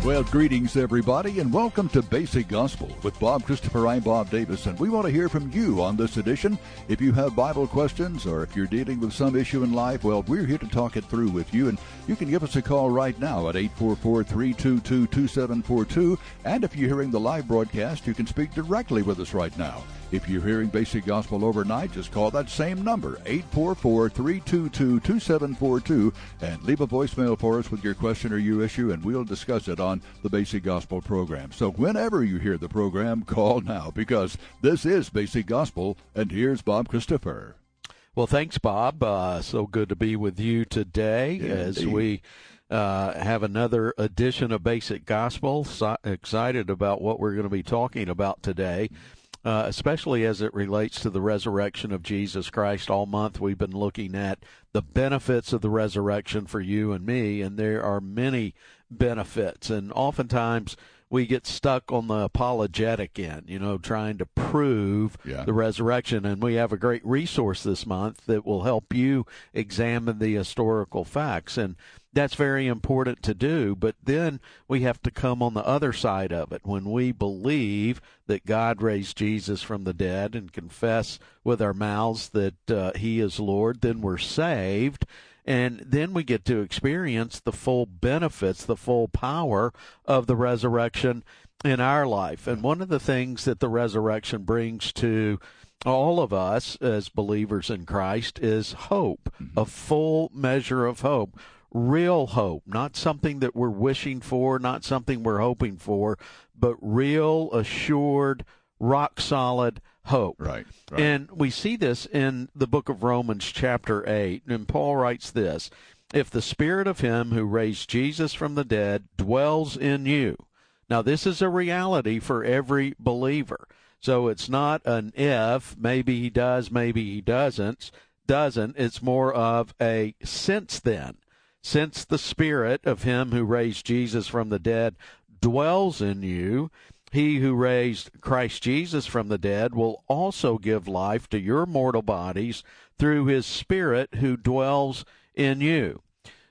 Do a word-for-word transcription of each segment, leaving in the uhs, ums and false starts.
Well, greetings, everybody, and welcome to Basic Gospel with Bob Christopher. I'm Bob Davis, and we want to hear from you on this edition. If you have Bible questions or if you're dealing with some issue in life, well, we're here to talk it through with you, and you can give us a call right now at eight four four, three two two, two seven four two, and if you're hearing the live broadcast, you can speak directly with us right now. If you're hearing Basic Gospel overnight, just call that same number, eight four four, three two two, two seven four two, and leave a voicemail for us with your question or your issue, and we'll discuss it on the Basic Gospel program. So whenever you hear the program, call now, because this is Basic Gospel, and here's Bob Christopher. Well, thanks, Bob. Uh, so good to be with you today Yeah, as indeed. we uh, have another edition of Basic Gospel. So excited about what we're going to be talking about today. Uh, especially as it relates to the resurrection of Jesus Christ. All month we've been looking at the benefits of the resurrection for you and me, and there are many benefits. And oftentimes we get stuck on the apologetic end, you know, trying to prove Yeah. the resurrection. And we have a great resource this month that will help you examine the historical facts. And that's very important to do, but then we have to come on the other side of it. When we believe that God raised Jesus from the dead and confess with our mouths that uh, he is Lord, then we're saved, and then we get to experience the full benefits, the full power of the resurrection in our life. And one of the things that the resurrection brings to all of us as believers in Christ is hope, a full measure of hope. Real hope, not something that we're wishing for, not something we're hoping for, but real, assured, rock-solid hope. Right, right. And we see this in the book of Romans chapter eight, and Paul writes this, "If the spirit of him who raised Jesus from the dead dwells in you." Now, this is a reality for every believer. So it's not an if, maybe he does, maybe he doesn't, doesn't. It's more of a since then. Since the spirit of him who raised Jesus from the dead dwells in you, he who raised Christ Jesus from the dead will also give life to your mortal bodies through his spirit who dwells in you.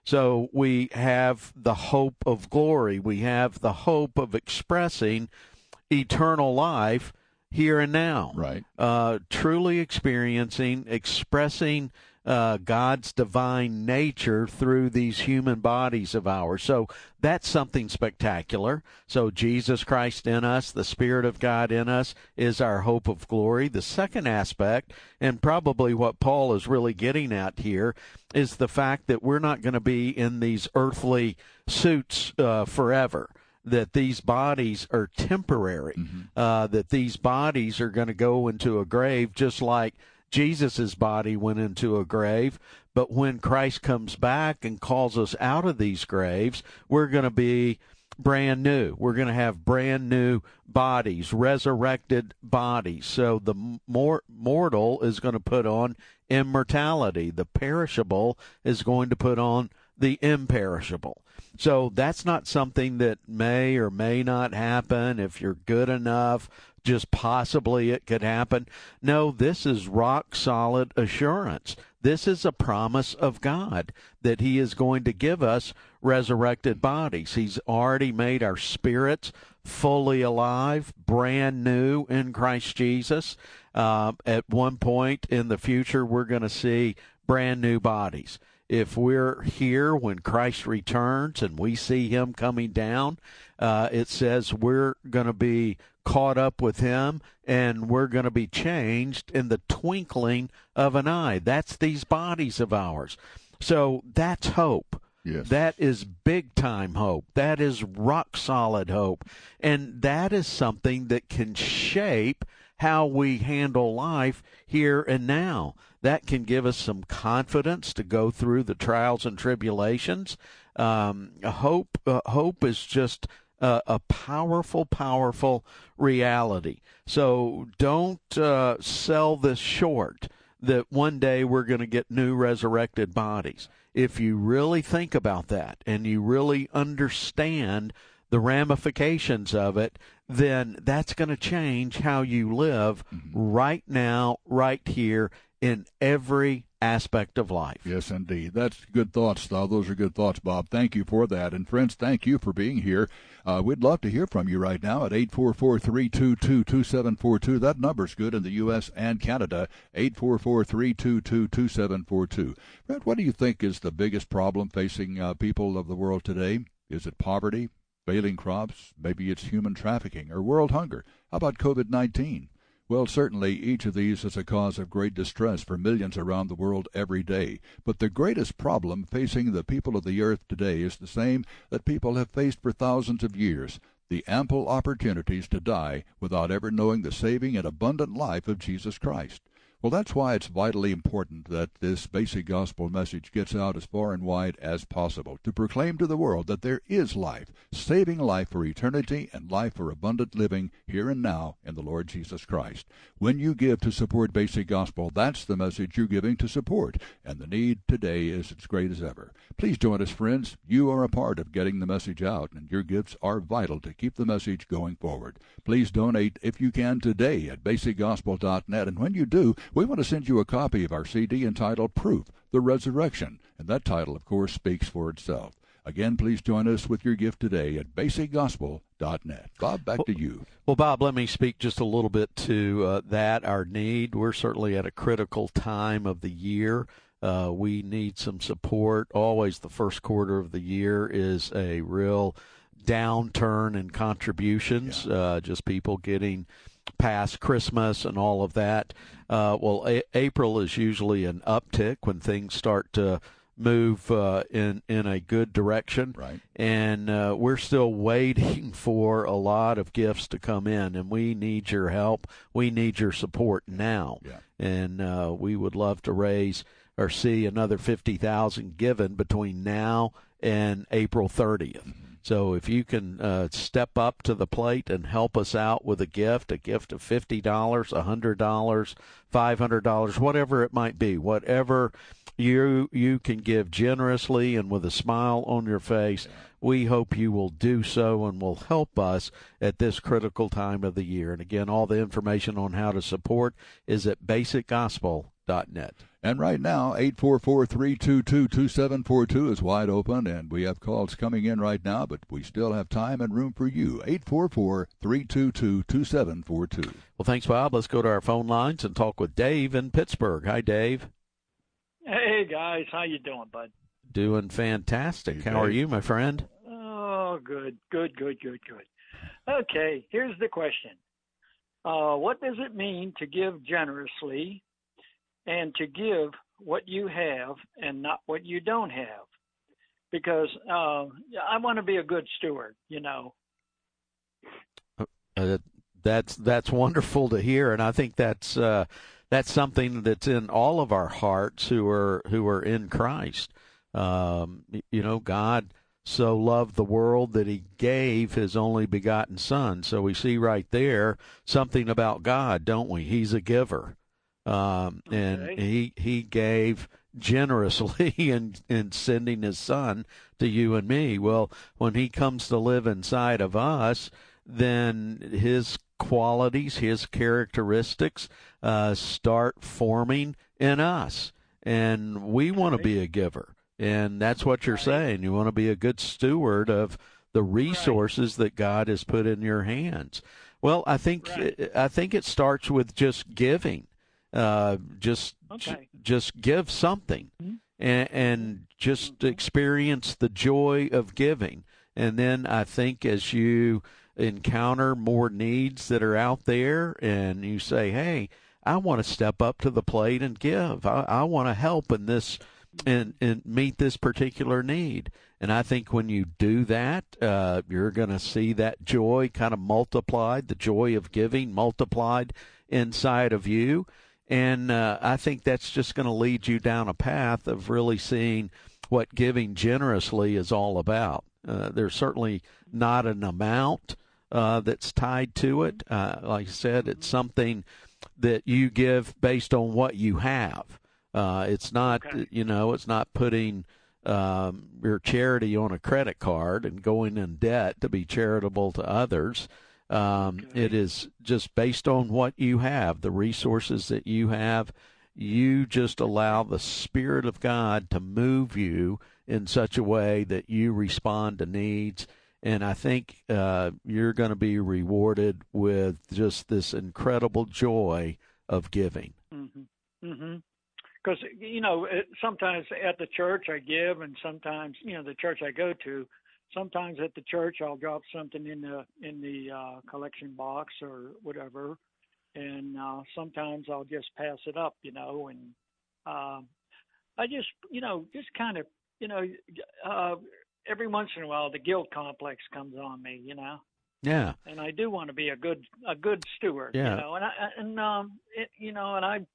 So we have the hope of glory. We have the hope of expressing eternal life here and now. Right. Uh, truly experiencing, expressing Uh, God's divine nature through these human bodies of ours. So that's something spectacular. So Jesus Christ in us, the Spirit of God in us, is our hope of glory. The second aspect, and probably what Paul is really getting at here, is the fact that we're not going to be in these earthly suits uh, forever. That these bodies are temporary, mm-hmm. uh, that these bodies are going to go into a grave just like Jesus' body went into a grave, but when Christ comes back and calls us out of these graves, we're going to be brand new. We're going to have brand new bodies, resurrected bodies. So the mor- mortal is going to put on immortality. The perishable is going to put on the imperishable. So that's not something that may or may not happen if you're good enough. Just possibly it could happen. No, this is rock-solid assurance. This is a promise of God that he is going to give us resurrected bodies. He's already made our spirits fully alive, brand new in Christ Jesus. Uh, at one point in the future, we're going to see brand new bodies. If we're here when Christ returns and we see him coming down, uh, it says we're going to be caught up with him and we're going to be changed in the twinkling of an eye. That's these bodies of ours. So that's hope. Yes. That is big-time hope. That is rock-solid hope. And that is something that can shape how we handle life here and now. That can give us some confidence to go through the trials and tribulations. Um, hope, uh, hope is just uh, a powerful, powerful reality. So don't uh, sell this short that one day we're going to get new resurrected bodies. If you really think about that and you really understand the ramifications of it, then that's going to change how you live mm-hmm. right now, right here, in every aspect of life. Yes, indeed. That's good thoughts, though. Those are good thoughts, Bob. Thank you for that. And, friends, thank you for being here. Uh, we'd love to hear from you right now at eight four four, three two two, two seven four two. That number's good in the U S and Canada, eight four four, three two two, two seven four two. Brent, what do you think is the biggest problem facing uh, people of the world today? Is it poverty, failing crops? Maybe it's human trafficking or world hunger. How about COVID nineteen? Well, certainly each of these is a cause of great distress for millions around the world every day. But the greatest problem facing the people of the earth today is the same that people have faced for thousands of years: the ample opportunities to die without ever knowing the saving and abundant life of Jesus Christ. Well, that's why it's vitally important that this basic gospel message gets out as far and wide as possible, to proclaim to the world that there is life, saving life for eternity and life for abundant living here and now in the Lord Jesus Christ. When you give to support basic gospel, that's the message you're giving to support, and the need today is as great as ever. Please join us, friends. You are a part of getting the message out, and your gifts are vital to keep the message going forward. Please donate if you can today at basic gospel dot net, and when you do, we want to send you a copy of our C D entitled Proof, the Resurrection, and that title, of course, speaks for itself. Again, please join us with your gift today at basic gospel dot net. Bob, back well, to you. Well, Bob, let me speak just a little bit to uh, that, our need. We're certainly at a critical time of the year. Uh, we need some support. Always the first quarter of the year is a real downturn in contributions, yeah. uh, just people getting past Christmas and all of that. Uh, well, a- April is usually an uptick when things start to move uh, in in a good direction. Right. And uh, we're still waiting for a lot of gifts to come in, and we need your help. We need your support now. Yeah. And uh, we would love to raise or see another fifty thousand given between now and April thirtieth. Mm-hmm. So if you can uh, step up to the plate and help us out with a gift, a gift of fifty dollars, one hundred dollars, five hundred dollars, whatever it might be, whatever you you can give generously and with a smile on your face, we hope you will do so and will help us at this critical time of the year. And again, all the information on how to support is at basic gospel dot net. And right now, eight four four, three two two, two seven four two is wide open, and we have calls coming in right now, but we still have time and room for you. eight four four, three two two, two seven four two. Well, thanks, Bob. Let's go to our phone lines and talk with Dave in Pittsburgh. Hi, Dave. Hey, guys. How you doing, bud? Doing fantastic. Hey, How are Dave. you, my friend? Oh, good, good, good, good, good. Okay, here's the question. Uh, what does it mean to give generously and to give what you have and not what you don't have? Because uh, I want to be a good steward, you know. Uh, that's that's wonderful to hear, and I think that's uh, that's something that's in all of our hearts who are who are in Christ. Um, you know, God so loved the world that he gave his only begotten Son. So we see right there something about God, don't we? He's a giver. Um, and Okay. he he gave generously in, in sending his Son to you and me. Well, when he comes to live inside of us, then his qualities, his characteristics uh, start forming in us. And we want to be a giver. And that's what you're Right. saying. You want to be a good steward of the resources that God has put in your hands. Well, I think Right. I think it starts with just giving. Uh, just Okay. just give something, Mm-hmm. and, and just experience the joy of giving. And then I think as you encounter more needs that are out there, and you say, "Hey, I want to step up to the plate and give. I, I want to help in this." And, and meet this particular need. And I think when you do that, uh, you're going to see that joy kind of multiplied, the joy of giving multiplied inside of you. And uh, I think that's just going to lead you down a path of really seeing what giving generously is all about. Uh, there's certainly not an amount uh, that's tied to it. Uh, like I said, it's something that you give based on what you have. Uh, it's not, Okay. you know, it's not putting um, your charity on a credit card and going in debt to be charitable to others. Um, Okay. It is just based on what you have, the resources that you have. you just allow the Spirit of God to move you in such a way that you respond to needs. And I think uh, you're going to be rewarded with just this incredible joy of giving. Mm-hmm. Mm-hmm. Because, you know, it, sometimes at the church I give, and sometimes, you know, the church I go to, sometimes at the church I'll drop something in the in the uh, collection box or whatever, and uh, sometimes I'll just pass it up, you know, and uh, I just, you know, just kind of, you know, uh, every once in a while the guilt complex comes on me, you know. Yeah. And I do want to be a good a good steward, yeah. you know, and I and um, it, you know, and I.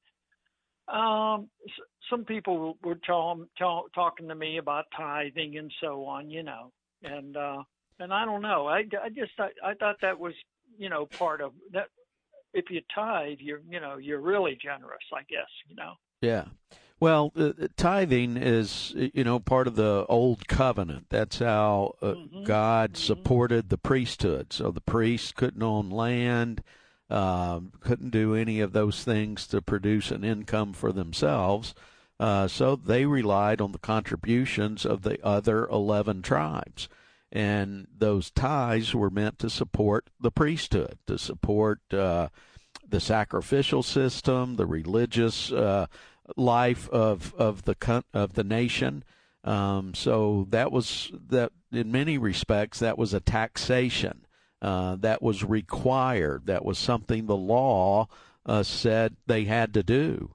Um, some people were talk, talk, talking to me about tithing and so on, you know, and uh, and I don't know. I, I just I, I thought that was, you know, part of that. If you tithe, you're you know you're really generous, I guess, you know. Yeah. Well, uh, tithing is, you know, part of the old covenant. That's how uh, Mm-hmm. God Mm-hmm. supported the priesthood. So the priests couldn't own land. Um, couldn't do any of those things to produce an income for themselves, uh, so they relied on the contributions of the other eleven tribes. And those tithes were meant to support the priesthood, to support uh, the sacrificial system, the religious uh, life of of the of the nation. Um, so that was that. In many respects, that was a taxation. Uh, that was required. That was something the law uh, said they had to do.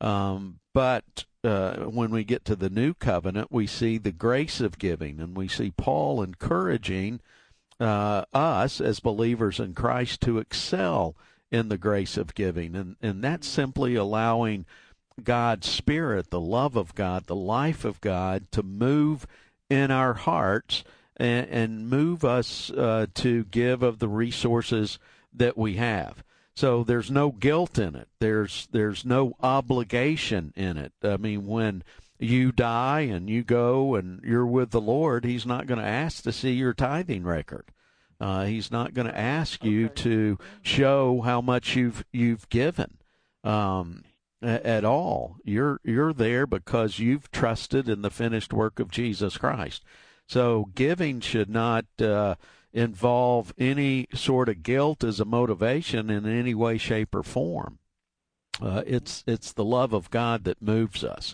Um, but uh, when we get to the new covenant, we see the grace of giving, and we see Paul encouraging uh, us as believers in Christ to excel in the grace of giving. And, and that's simply allowing God's Spirit, the love of God, the life of God, to move in our hearts and, and move us uh, to give of the resources that we have. So there's no guilt in it. There's there's no obligation in it. I mean, when you die and you go and you're with the Lord, He's not going to ask to see your tithing record. Uh, he's not going to ask you Okay. to show how much you've you've given um, at all. You're you're there because you've trusted in the finished work of Jesus Christ. So giving should not uh, involve any sort of guilt as a motivation in any way, shape, or form. Uh, it's it's the love of God that moves us.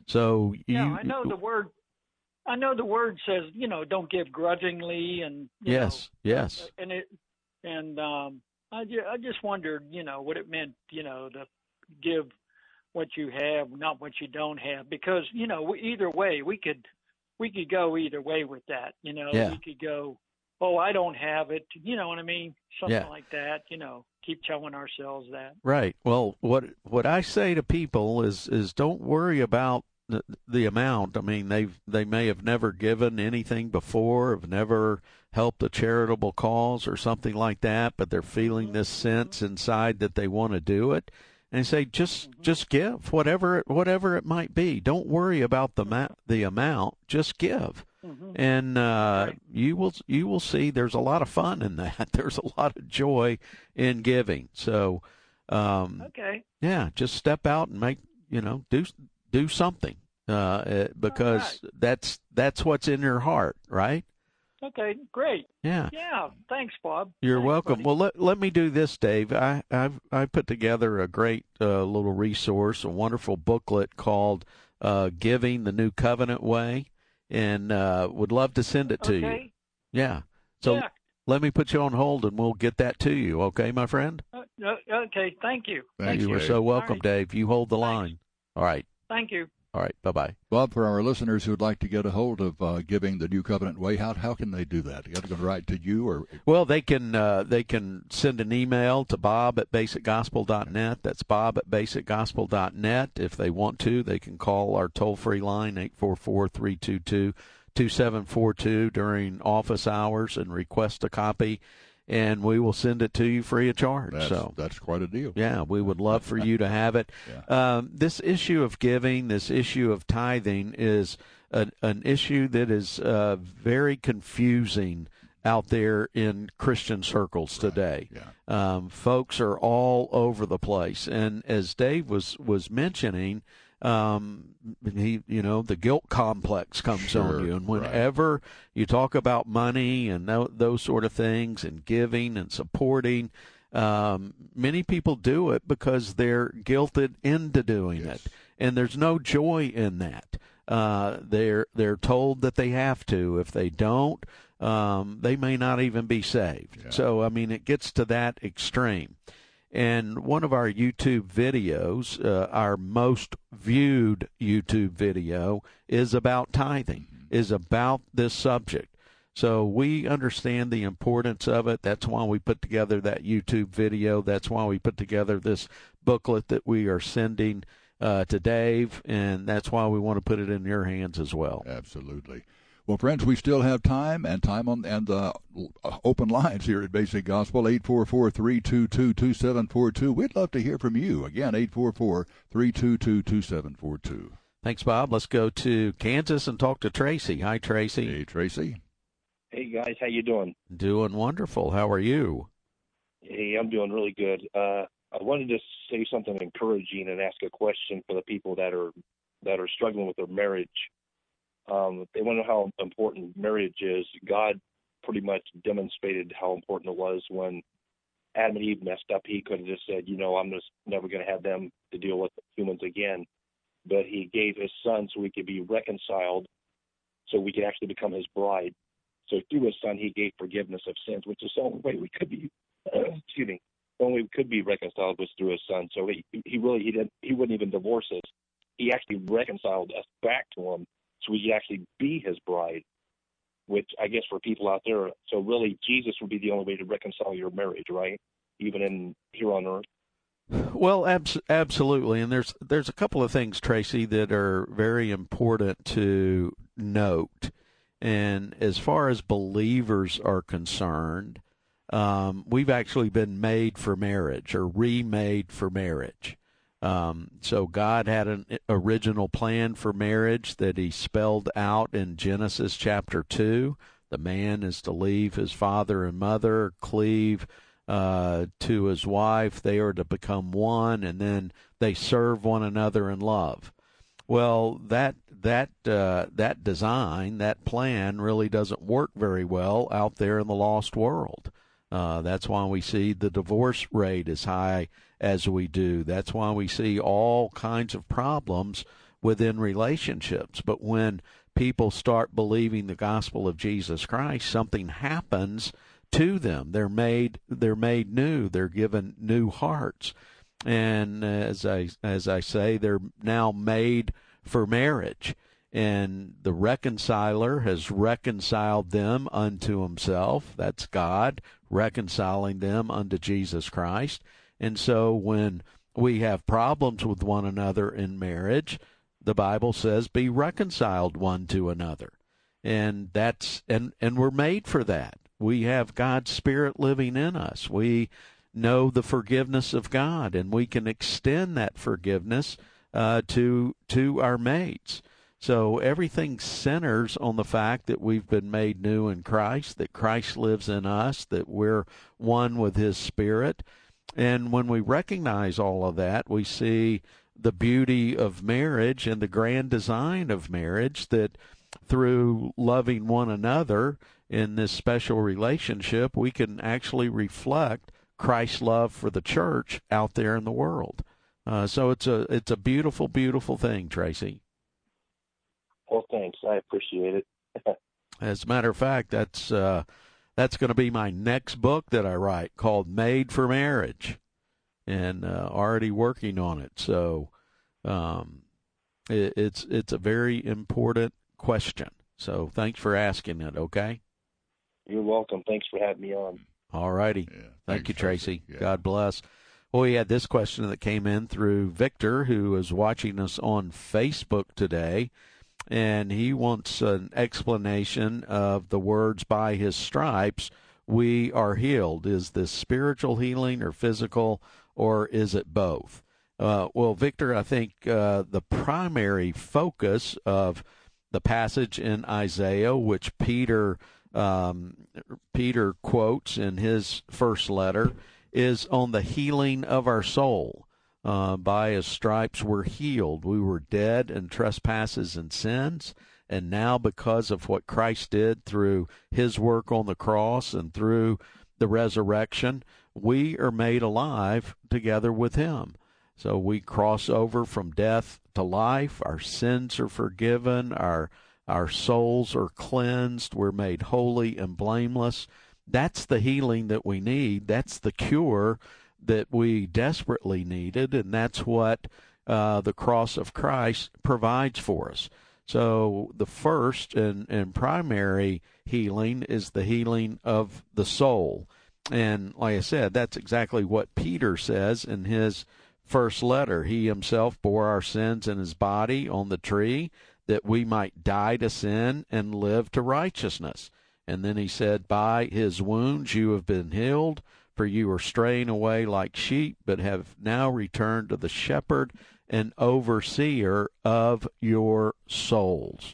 So you, Yeah, I know the word. I know the word says, you know, don't give grudgingly, and you yes, know, yes, and it, and um, I just, I just wondered, you know, what it meant, you know, to give what you have, not what you don't have, because you know, either way, we could, we could go either way with that, you know, yeah. we could go, oh, I don't have it, you know what I mean, something Yeah. like that, you know, keep telling ourselves that. Right. Well, what what I say to people is is don't worry about the, the amount. I mean, they they may have never given anything before, have never helped a charitable cause or something like that, but they're feeling this sense inside that they want to do it, and they say just Mm-hmm. just give whatever it, whatever it might be. Don't worry about the ma- the amount. Just give. Mm-hmm. And uh, Right. you will you will see there's a lot of fun in that. There's a lot of joy in giving. So, um, Okay. yeah, just step out and make you know do do something uh, because right. that's that's what's in your heart, right? Okay. Great. Yeah. Yeah. Thanks, Bob. You're Thanks, welcome. buddy. Well, let let me do this, Dave. I I've I put together a great uh, little resource, a wonderful booklet called uh, "Giving the New Covenant Way," and uh, would love to send it to you. Okay. Yeah. So Yeah. let me put you on hold, and we'll get that to you. Okay, my friend. Uh, uh, okay. Thank you. Thank you you, are Dave. so welcome, All right. Dave. You hold the Thanks. line. All right. Thank you. All right. Bye bye. Bob, for our listeners who would like to get a hold of uh, Giving the New Covenant Way, how how can they do that? You got to go right to you, or Well, they can uh, they can send an email to bob at basic gospel dot net. That's bob at basic gospel dot net. If they want to, they can call our toll-free line, eight four four, three two two, two seven four two, during office hours and request a copy, and we will send it to you free of charge. that's So that's quite a deal. yeah, we would love for you to have it. Um, this issue of giving, this issue of tithing, is an, an issue that is uh, very confusing out there in Christian circles today. Right. Yeah. Um, folks are all over the place. And as Dave was, was mentioning, um, he, you know, the guilt complex comes Sure, on you. And whenever right. you talk about money and th- those sort of things and giving and supporting, um, many people do it because they're guilted into doing yes. it. And there's no joy in that. Uh, they're, they're told that they have to. If they don't, um, they may not even be saved. Yeah. So, I mean, it gets to that extreme. And one of our YouTube videos, uh, our most viewed YouTube video, is about tithing, mm-hmm. is about this subject. So we understand the importance of it. That's why we put together that YouTube video. That's why we put together this booklet that we are sending uh, to Dave, and that's why we want to put it in your hands as well. Absolutely. Well, friends, we still have time and time on and the uh, open lines here at Basic Gospel, eight four four, three two two, two seven four two. We'd love to hear from you. Again, eight four four, three two two, two seven four two. Thanks, Bob. Let's go to Kansas and talk to Tracy. Hi, Tracy. Hey, Tracy. Hey, guys. How you doing? Doing wonderful. How are you? Hey, I'm doing really good. Uh, I wanted to say something encouraging and ask a question for the people that are that are struggling with their marriage. Um, they want to know how important marriage is. God pretty much demonstrated how important it was when Adam and Eve messed up. He could have just said, you know, I'm just never going to have them to deal with humans again. But he gave his son so we could be reconciled, so we could actually become his bride. So through his son, he gave forgiveness of sins, which is the only way we could be, excuse me, the only way we could be reconciled was through his son. So he, he really, he didn't, he wouldn't even divorce us. He actually reconciled us back to him, so we could actually be his bride, which I guess for people out there, so really Jesus would be the only way to reconcile your marriage, right? Even in here on earth. Well, abs- absolutely. And there's there's a couple of things, Tracy, that are very important to note. And as far as believers are concerned, um, we've actually been made for marriage or remade for marriage. Um, so God had an original plan for marriage that he spelled out in Genesis chapter two. The man is to leave his father and mother, cleave uh, to his wife. They are to become one, and then they serve one another in love. Well, that that uh, that design, that plan really doesn't work very well out there in the lost world. Uh, that's why we see the divorce rate as high as we do. That's why we see all kinds of problems within relationships. But when people start believing the gospel of Jesus Christ, something happens to them. They're made they're made new. They're given new hearts. And as I as I say, they're now made for marriage. And the reconciler has reconciled them unto himself. That's God reconciling them unto Jesus Christ. And so when we have problems with one another in marriage, the Bible says, be reconciled one to another. And that's and, and we're made for that. We have God's Spirit living in us. We know the forgiveness of God, and we can extend that forgiveness uh, to to our mates. So everything centers on the fact that we've been made new in Christ, that Christ lives in us, that we're one with his Spirit. And when we recognize all of that, we see the beauty of marriage and the grand design of marriage, that through loving one another in this special relationship, we can actually reflect Christ's love for the church out there in the world. Uh, so it's a it's a beautiful, beautiful thing, Tracy. Well, thanks. I appreciate it. As a matter of fact, that's uh, that's going to be my next book that I write, called Made for Marriage, and uh, already working on it. So um, it, it's it's a very important question. So thanks for asking it, okay? You're welcome. Thanks for having me on. All righty. Yeah, Thank you, Tracy. Yeah. God bless. Well, we had this question that came in through Victor, who is watching us on Facebook today, and he wants an explanation of the words, by his stripes we are healed. Is this spiritual healing or physical, or is it both? Uh, well, Victor, I think uh, the primary focus of the passage in Isaiah, which Peter um, Peter quotes in his first letter is on the healing of our soul. Uh, by his stripes we're healed. We were dead in trespasses and sins, and now because of what Christ did through his work on the cross and through the resurrection, we are made alive together with him. So we cross over from death to life. Our sins are forgiven. Our our souls are cleansed. We're made holy and blameless. That's the healing that we need. That's the cure that we desperately needed, and that's what uh, the cross of Christ provides for us. So the first and, and primary healing is the healing of the soul. And like I said, that's exactly what Peter says in his first letter. He himself bore our sins in his body on the tree that we might die to sin and live to righteousness. And then he said, by his wounds you have been healed, for you are straying away like sheep, but have now returned to the shepherd and overseer of your souls.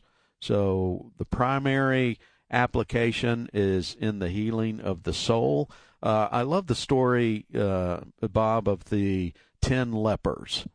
So the primary application is in the healing of the soul. Uh, I love the story, uh, Bob, of the ten lepers,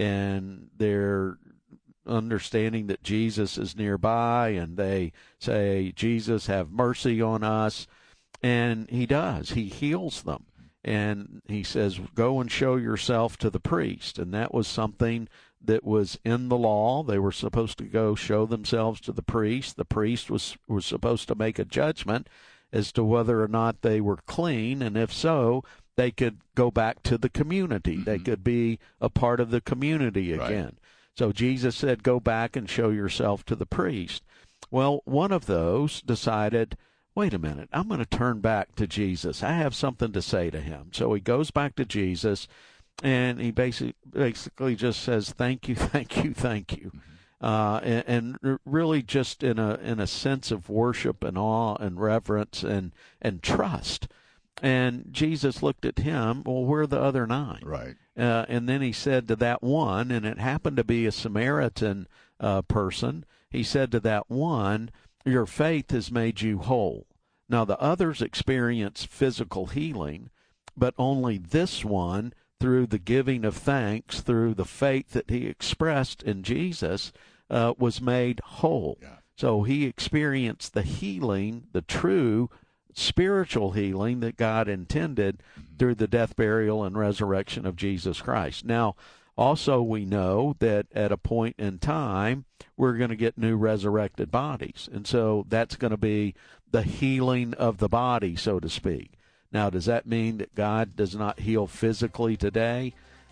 and they're understanding that Jesus is nearby, and they say, Jesus, have mercy on us. And he does. He heals them. And he says, go and show yourself to the priest. And that was something that was in the law. They were supposed to go show themselves to the priest. The priest was, was supposed to make a judgment as to whether or not they were clean. And if so, they could go back to the community. Mm-hmm. They could be a part of the community again. Right. So Jesus said, go back and show yourself to the priest. Well, one of those decided, wait a minute, I'm going to turn back to Jesus. I have something to say to him. So he goes back to Jesus, and he basically, basically just says, thank you, thank you, thank you. Uh, and, and really just in a in a sense of worship and awe and reverence and, and trust. And Jesus looked at him, well, where are the other nine? Right. Uh, and then he said to that one, and it happened to be a Samaritan uh, person, he said to that one, your faith has made you whole. Now the others experience physical healing, but only this one, through the giving of thanks, through the faith that he expressed in Jesus, uh, was made whole. Yeah. So he experienced the healing, the true spiritual healing that God intended mm-hmm. through the death, burial, and resurrection of Jesus Christ. Now, also we know that at a point in time, we're going to get new resurrected bodies. And so that's going to be the healing of the body, so to speak. Now, does that mean that God does not heal physically today?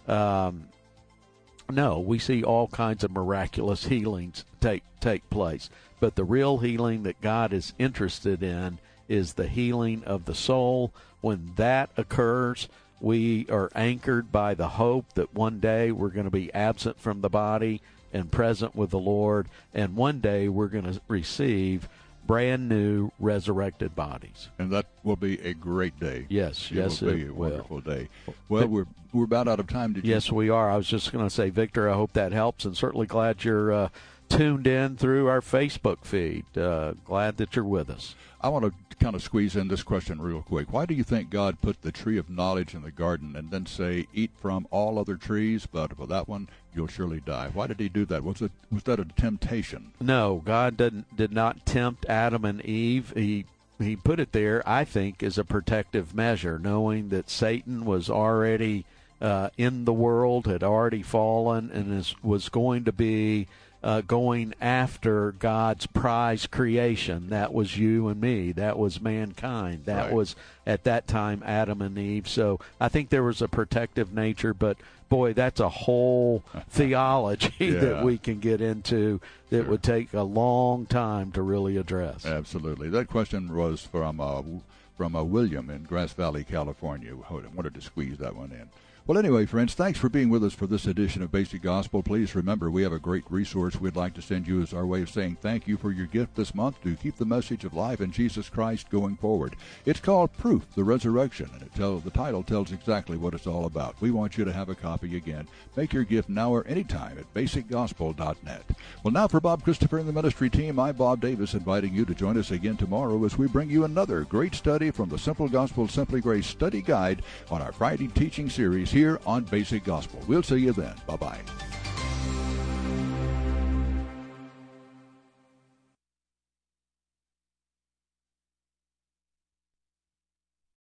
Um, no, we see all kinds of miraculous healings take take place. But the real healing that God is interested in is the healing of the soul. When that occurs, we are anchored by the hope that one day we're going to be absent from the body and present with the Lord, and one day we're going to receive brand new resurrected bodies. And that will be a great day. Yes, it yes, will be it a will. wonderful day. Well, we're we're about out of time. Did you? Yes, we are. I was just going to say, Victor, I hope that helps, and certainly glad you're uh, tuned in through our Facebook feed. Uh, glad that you're with us. I want to kind of squeeze in this question real quick. Why do you think God put the tree of knowledge in the garden and then say, eat from all other trees, but for that one you'll surely die? Why did he do that? Was it was that a temptation? No, God didn't did not tempt Adam and Eve. He he put it there, I think, as a protective measure, knowing that Satan was already uh, in the world, had already fallen, and is, was going to be Uh, going after God's prize creation. That was you and me. That was mankind. That right. was, at that time, Adam and Eve. So I think there was a protective nature, but boy, that's a whole theology yeah. that we can get into that sure. would take a long time to really address. Absolutely. That question was from uh, from uh, William in Grass Valley, California. I wanted to squeeze that one in. Well, anyway, friends, thanks for being with us for this edition of Basic Gospel. Please remember, we have a great resource we'd like to send you as our way of saying thank you for your gift this month to keep the message of life in Jesus Christ going forward. It's called Proof, the Resurrection, and it tell, the title tells exactly what it's all about. We want you to have a copy again. Make your gift now or anytime at basic gospel dot net. Well, now for Bob Christopher and the ministry team, I'm Bob Davis, inviting you to join us again tomorrow as we bring you another great study from the Simple Gospel Simply Grace Study Guide on our Friday teaching series here on Basic Gospel. We'll see you then. Bye-bye.